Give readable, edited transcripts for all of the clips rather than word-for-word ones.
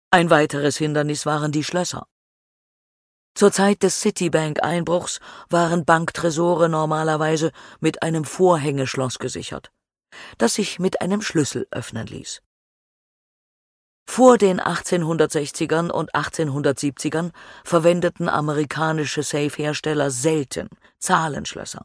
Ein weiteres Hindernis waren die Schlösser. Zur Zeit des Citibank-Einbruchs waren Banktresore normalerweise mit einem Vorhängeschloss gesichert, das sich mit einem Schlüssel öffnen ließ. Vor den 1860ern und 1870ern verwendeten amerikanische Safe-Hersteller selten Zahlenschlösser.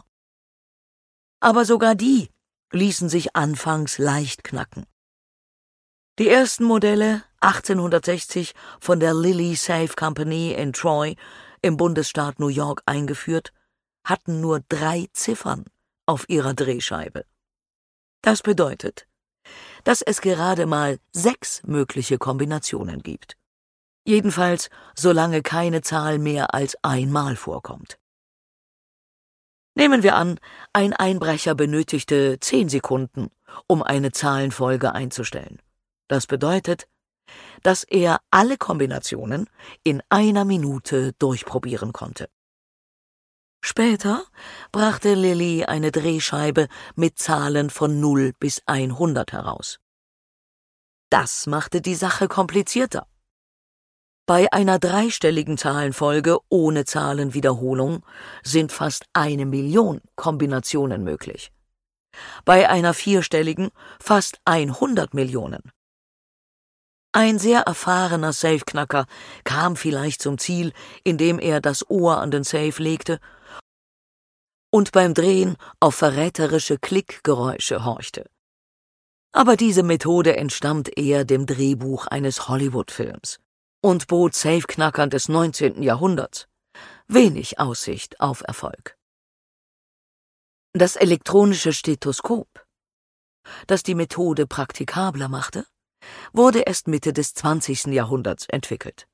Aber sogar die ließen sich anfangs leicht knacken. Die ersten Modelle, 1860 von der Lilly Safe Company in Troy im Bundesstaat New York eingeführt, hatten nur 3 Ziffern auf ihrer Drehscheibe. Das bedeutet, dass es gerade mal 6 mögliche Kombinationen gibt. Jedenfalls, solange keine Zahl mehr als einmal vorkommt. Nehmen wir an, ein Einbrecher benötigte 10 Sekunden, um eine Zahlenfolge einzustellen. Das bedeutet, dass er alle Kombinationen in 1 Minute durchprobieren konnte. Später brachte Lilly eine Drehscheibe mit Zahlen von 0 bis 100 heraus. Das machte die Sache komplizierter. Bei einer dreistelligen Zahlenfolge ohne Zahlenwiederholung sind fast 1 Million Kombinationen möglich. Bei einer vierstelligen fast 100 Millionen. Ein sehr erfahrener Safeknacker kam vielleicht zum Ziel, indem er das Ohr an den Safe legte und beim Drehen auf verräterische Klickgeräusche horchte. Aber diese Methode entstammt eher dem Drehbuch eines Hollywood-Films und bot Safeknackern des 19. Jahrhunderts wenig Aussicht auf Erfolg. Das elektronische Stethoskop, das die Methode praktikabler machte, wurde erst Mitte des 20. Jahrhunderts entwickelt.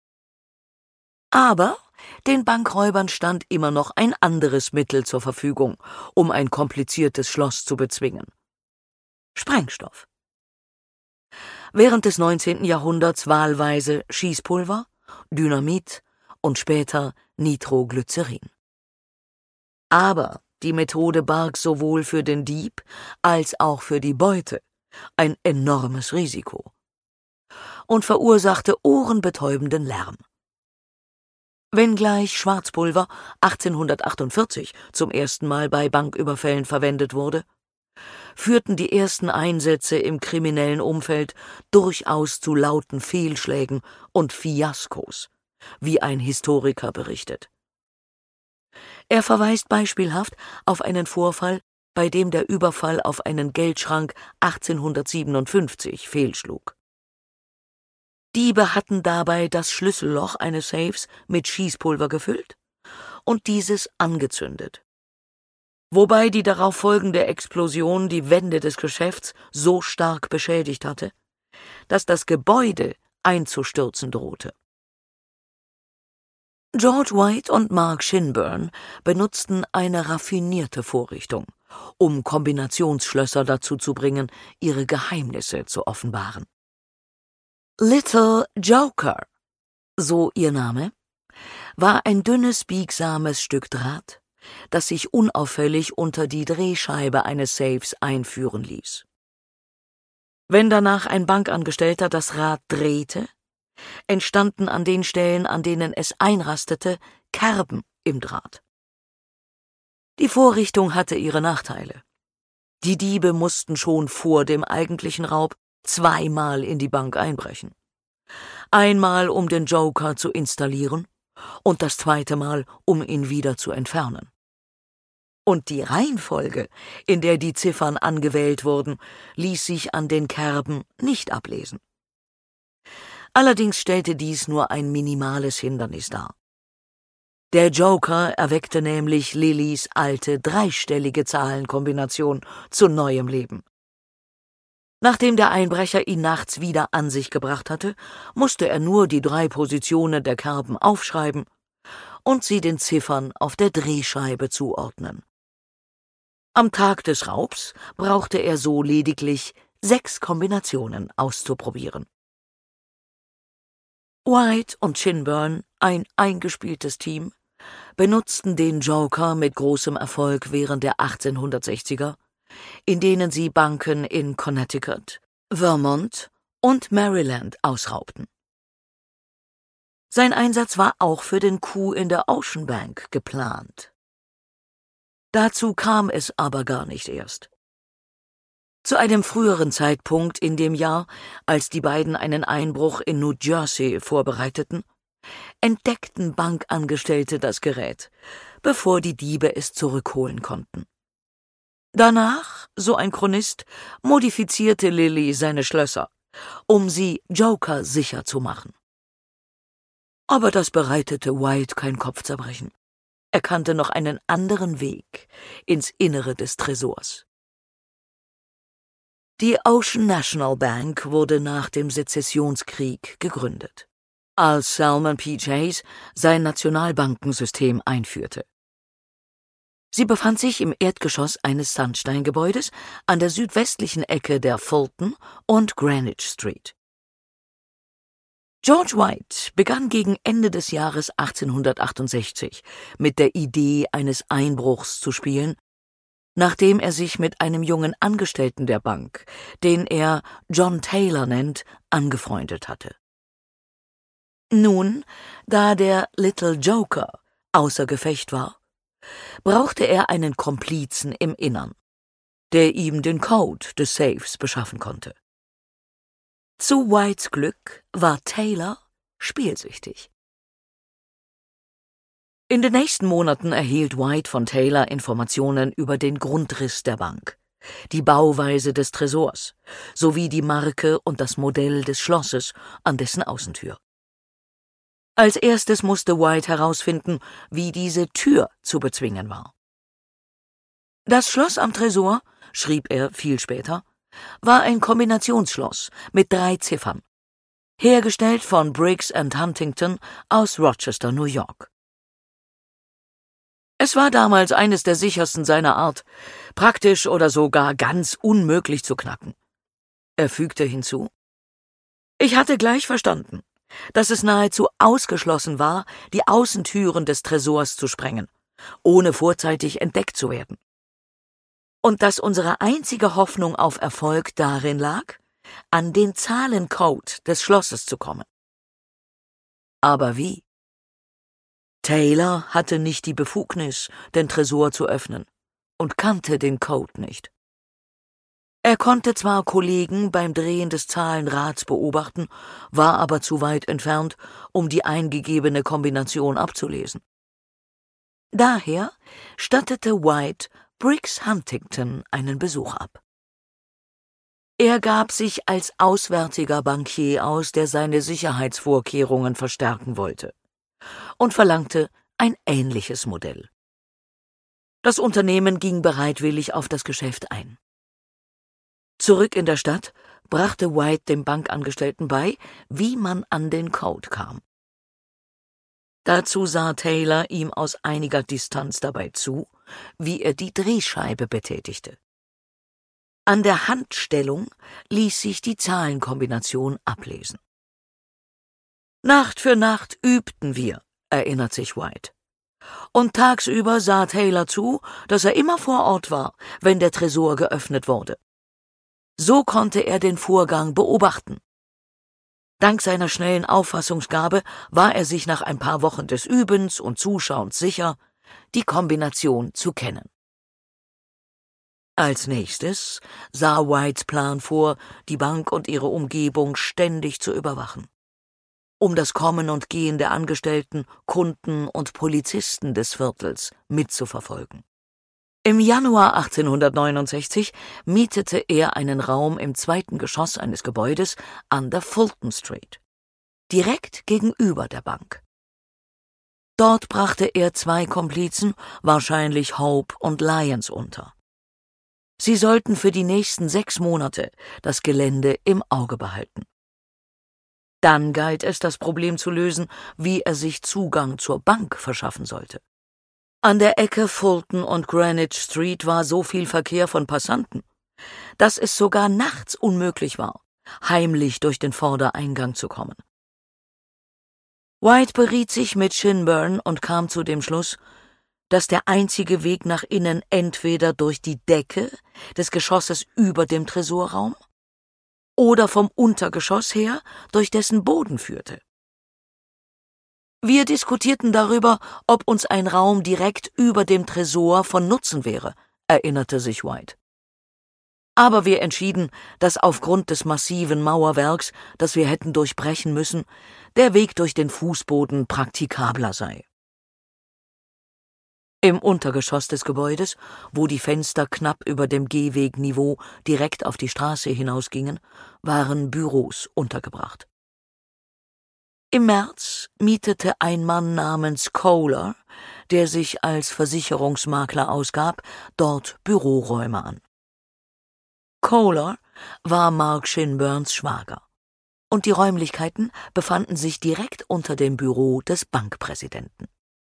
Aber den Bankräubern stand immer noch ein anderes Mittel zur Verfügung, um ein kompliziertes Schloss zu bezwingen: Sprengstoff. Während des 19. Jahrhunderts wahlweise Schießpulver, Dynamit und später Nitroglycerin. Aber die Methode barg sowohl für den Dieb als auch für die Beute ein enormes Risiko und verursachte ohrenbetäubenden Lärm. Wenngleich Schwarzpulver 1848 zum ersten Mal bei Banküberfällen verwendet wurde, führten die ersten Einsätze im kriminellen Umfeld durchaus zu lauten Fehlschlägen und Fiaskos, wie ein Historiker berichtet. Er verweist beispielhaft auf einen Vorfall, bei dem der Überfall auf einen Geldschrank 1857 fehlschlug. Diebe hatten dabei das Schlüsselloch eines Safes mit Schießpulver gefüllt und dieses angezündet. Wobei die darauf folgende Explosion die Wände des Geschäfts so stark beschädigt hatte, dass das Gebäude einzustürzen drohte. George White und Mark Shinburn benutzten eine raffinierte Vorrichtung, um Kombinationsschlösser dazu zu bringen, ihre Geheimnisse zu offenbaren. Little Joker, so ihr Name, war ein dünnes, biegsames Stück Draht, das sich unauffällig unter die Drehscheibe eines Safes einführen ließ. Wenn danach ein Bankangestellter das Rad drehte, entstanden an den Stellen, an denen es einrastete, Kerben im Draht. Die Vorrichtung hatte ihre Nachteile. Die Diebe mussten schon vor dem eigentlichen Raub 2-mal in die Bank einbrechen. Einmal, um den Joker zu installieren, und das 2. Mal, um ihn wieder zu entfernen. Und die Reihenfolge, in der die Ziffern angewählt wurden, ließ sich an den Kerben nicht ablesen. Allerdings stellte dies nur ein minimales Hindernis dar. Der Joker erweckte nämlich Lillys alte dreistellige Zahlenkombination zu neuem Leben. Nachdem der Einbrecher ihn nachts wieder an sich gebracht hatte, musste er nur die 3 Positionen der Kerben aufschreiben und sie den Ziffern auf der Drehscheibe zuordnen. Am Tag des Raubs brauchte er so lediglich 6 Kombinationen auszuprobieren. White und Shinburn, ein eingespieltes Team, benutzten den Joker mit großem Erfolg während der 1860er, in denen sie Banken in Connecticut, Vermont und Maryland ausraubten. Sein Einsatz war auch für den Coup in der Ocean Bank geplant. Dazu kam es aber gar nicht erst. Zu einem früheren Zeitpunkt in dem Jahr, als die beiden einen Einbruch in New Jersey vorbereiteten, entdeckten Bankangestellte das Gerät, bevor die Diebe es zurückholen konnten. Danach, so ein Chronist, modifizierte Lilly seine Schlösser, um sie Joker-sicher zu machen. Aber das bereitete White kein Kopfzerbrechen. Er kannte noch einen anderen Weg ins Innere des Tresors. Die Ocean National Bank wurde nach dem Sezessionskrieg gegründet, als Salmon P. Chase sein Nationalbankensystem einführte. Sie befand sich im Erdgeschoss eines Sandsteingebäudes an der südwestlichen Ecke der Fulton und Greenwich Street. George White begann gegen Ende des Jahres 1868 mit der Idee eines Einbruchs zu spielen, nachdem er sich mit einem jungen Angestellten der Bank, den er John Taylor nennt, angefreundet hatte. Nun, da der Little Joker außer Gefecht war, brauchte er einen Komplizen im Innern, der ihm den Code des Safes beschaffen konnte. Zu Whites Glück war Taylor spielsüchtig. In den nächsten Monaten erhielt White von Taylor Informationen über den Grundriss der Bank, die Bauweise des Tresors sowie die Marke und das Modell des Schlosses an dessen Außentür. Als erstes musste White herausfinden, wie diese Tür zu bezwingen war. Das Schloss am Tresor, schrieb er viel später, war ein Kombinationsschloss mit 3 Ziffern, hergestellt von Briggs & Huntington aus Rochester, New York. Es war damals eines der sichersten seiner Art, praktisch oder sogar ganz unmöglich zu knacken. Er fügte hinzu: Ich hatte gleich verstanden, dass es nahezu ausgeschlossen war, die Außentüren des Tresors zu sprengen, ohne vorzeitig entdeckt zu werden. Und dass unsere einzige Hoffnung auf Erfolg darin lag, an den Zahlencode des Schlosses zu kommen. Aber wie? Taylor hatte nicht die Befugnis, den Tresor zu öffnen, und kannte den Code nicht. Er konnte zwar Kollegen beim Drehen des Zahlenrads beobachten, war aber zu weit entfernt, um die eingegebene Kombination abzulesen. Daher stattete White Briggs Huntington einen Besuch ab. Er gab sich als auswärtiger Bankier aus, der seine Sicherheitsvorkehrungen verstärken wollte, und verlangte ein ähnliches Modell. Das Unternehmen ging bereitwillig auf das Geschäft ein. Zurück in der Stadt brachte White dem Bankangestellten bei, wie man an den Code kam. Dazu sah Taylor ihm aus einiger Distanz dabei zu, wie er die Drehscheibe betätigte. An der Handstellung ließ sich die Zahlenkombination ablesen. Nacht für Nacht übten wir, erinnert sich White. Und tagsüber sah Taylor zu, dass er immer vor Ort war, wenn der Tresor geöffnet wurde. So konnte er den Vorgang beobachten. Dank seiner schnellen Auffassungsgabe war er sich nach ein paar Wochen des Übens und Zuschauens sicher, die Kombination zu kennen. Als nächstes sah Whites Plan vor, die Bank und ihre Umgebung ständig zu überwachen, um das Kommen und Gehen der Angestellten, Kunden und Polizisten des Viertels mitzuverfolgen. Im Januar 1869 mietete er einen Raum im 2. Geschoss eines Gebäudes an der Fulton Street, direkt gegenüber der Bank. Dort brachte er 2 Komplizen, wahrscheinlich Hope und Lyons, unter. Sie sollten für die nächsten 6 Monate das Gelände im Auge behalten. Dann galt es, das Problem zu lösen, wie er sich Zugang zur Bank verschaffen sollte. An der Ecke Fulton und Greenwich Street war so viel Verkehr von Passanten, dass es sogar nachts unmöglich war, heimlich durch den Vordereingang zu kommen. White beriet sich mit Shinburne und kam zu dem Schluss, dass der einzige Weg nach innen entweder durch die Decke des Geschosses über dem Tresorraum oder vom Untergeschoss her durch dessen Boden führte. Wir diskutierten darüber, ob uns ein Raum direkt über dem Tresor von Nutzen wäre, erinnerte sich White. Aber wir entschieden, dass aufgrund des massiven Mauerwerks, das wir hätten durchbrechen müssen, der Weg durch den Fußboden praktikabler sei. Im Untergeschoss des Gebäudes, wo die Fenster knapp über dem Gehwegniveau direkt auf die Straße hinausgingen, waren Büros untergebracht. Im März mietete ein Mann namens Kohler, der sich als Versicherungsmakler ausgab, dort Büroräume an. Kohler war Mark Shinburns Schwager, und die Räumlichkeiten befanden sich direkt unter dem Büro des Bankpräsidenten.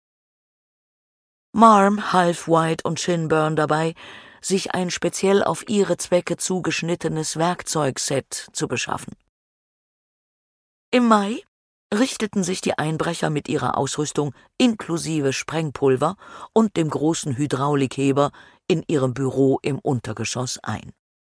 Marm half White und Shinburn dabei, sich ein speziell auf ihre Zwecke zugeschnittenes Werkzeugset zu beschaffen. Im Mai richteten sich die Einbrecher mit ihrer Ausrüstung inklusive Sprengpulver und dem großen Hydraulikheber in ihrem Büro im Untergeschoss ein.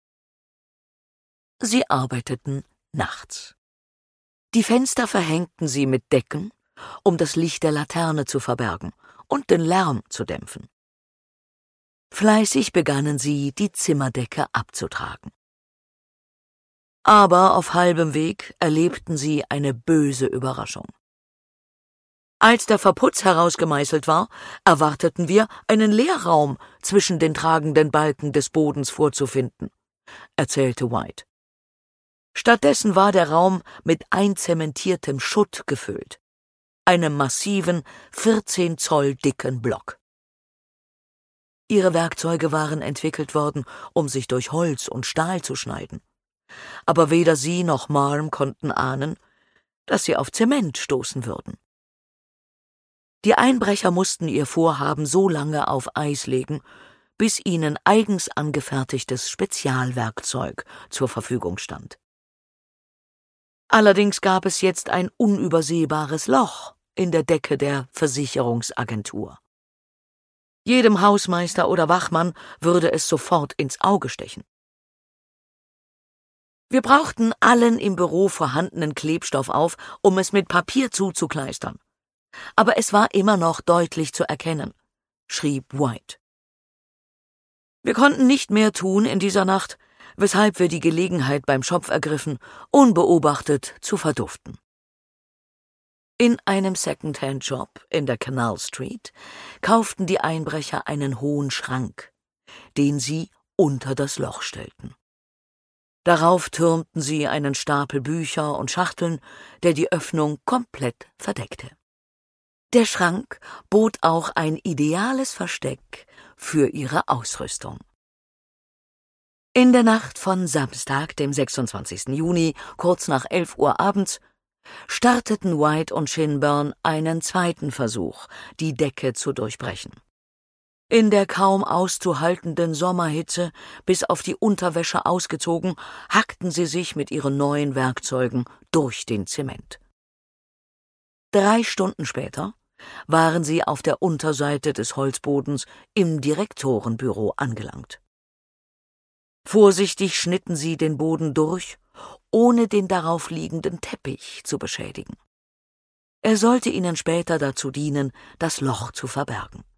Sie arbeiteten nachts. Die Fenster verhängten sie mit Decken, um das Licht der Laterne zu verbergen und den Lärm zu dämpfen. Fleißig begannen sie, die Zimmerdecke abzutragen. Aber auf halbem Weg erlebten sie eine böse Überraschung. Als der Verputz herausgemeißelt war, erwarteten wir, einen Leerraum zwischen den tragenden Balken des Bodens vorzufinden, erzählte White. Stattdessen war der Raum mit einzementiertem Schutt gefüllt, einem massiven, 14 Zoll dicken Block. Ihre Werkzeuge waren entwickelt worden, um sich durch Holz und Stahl zu schneiden. Aber weder sie noch Marm konnten ahnen, dass sie auf Zement stoßen würden. Die Einbrecher mussten ihr Vorhaben so lange auf Eis legen, bis ihnen eigens angefertigtes Spezialwerkzeug zur Verfügung stand. Allerdings gab es jetzt ein unübersehbares Loch in der Decke der Versicherungsagentur. Jedem Hausmeister oder Wachmann würde es sofort ins Auge stechen. Wir brauchten allen im Büro vorhandenen Klebstoff auf, um es mit Papier zuzukleistern. Aber es war immer noch deutlich zu erkennen, schrieb White. Wir konnten nicht mehr tun in dieser Nacht, weshalb wir die Gelegenheit beim Schopf ergriffen, unbeobachtet zu verduften. In einem Second-Hand-Shop in der Canal Street kauften die Einbrecher einen hohen Schrank, den sie unter das Loch stellten. Darauf türmten sie einen Stapel Bücher und Schachteln, der die Öffnung komplett verdeckte. Der Schrank bot auch ein ideales Versteck für ihre Ausrüstung. In der Nacht von Samstag, dem 26. Juni, kurz nach 11 Uhr abends, starteten White und Shinburn einen zweiten Versuch, die Decke zu durchbrechen. In der kaum auszuhaltenden Sommerhitze, bis auf die Unterwäsche ausgezogen, hackten sie sich mit ihren neuen Werkzeugen durch den Zement. 3 Stunden später waren sie auf der Unterseite des Holzbodens im Direktorenbüro angelangt. Vorsichtig schnitten sie den Boden durch, ohne den darauf liegenden Teppich zu beschädigen. Er sollte ihnen später dazu dienen, das Loch zu verbergen.